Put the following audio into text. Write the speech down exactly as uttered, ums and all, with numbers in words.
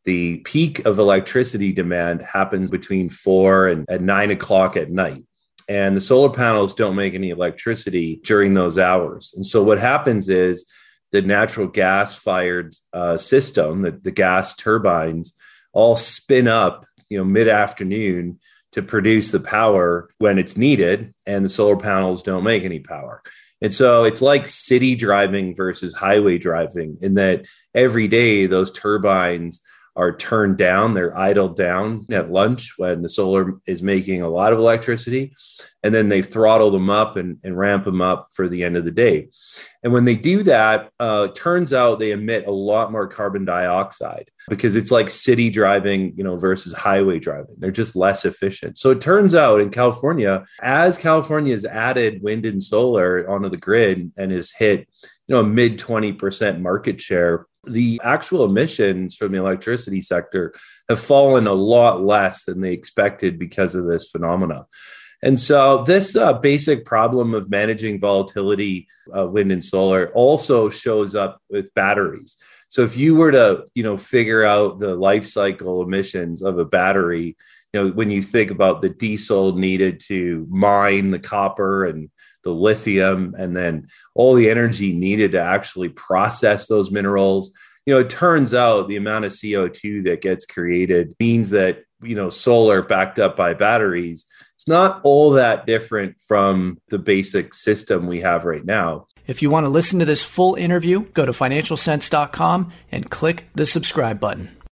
The peak of electricity demand happens between four and at nine o'clock at night. And the solar panels don't make any electricity during those hours. And so what happens is the natural gas fired uh, system, the, the gas turbines, all spin up, you know, mid-afternoon to produce the power when it's needed, and the solar panels don't make any power. And so it's like city driving versus highway driving in that every day those turbines are turned down, they're idled down at lunch when the solar is making a lot of electricity, and then they throttle them up and, and ramp them up for the end of the day. And when they do that, uh, it turns out they emit a lot more carbon dioxide because it's like city driving, you know, versus highway driving. They're just less efficient. So it turns out in California, as California has added wind and solar onto the grid and has hit, you know, a mid twenty percent market share, the actual emissions from the electricity sector have fallen a lot less than they expected because of this phenomena. And so this uh, basic problem of managing volatility, uh, wind and solar, also shows up with batteries. So if you were to, you know, figure out the life cycle emissions of a battery, you know, when you think about the diesel needed to mine the copper and the lithium, and then all the energy needed to actually process those minerals, you know, it turns out the amount of C O two that gets created means that, you know, solar backed up by batteries, it's not all that different from the basic system we have right now. If you want to listen to this full interview, go to financial sense dot com and click the subscribe button.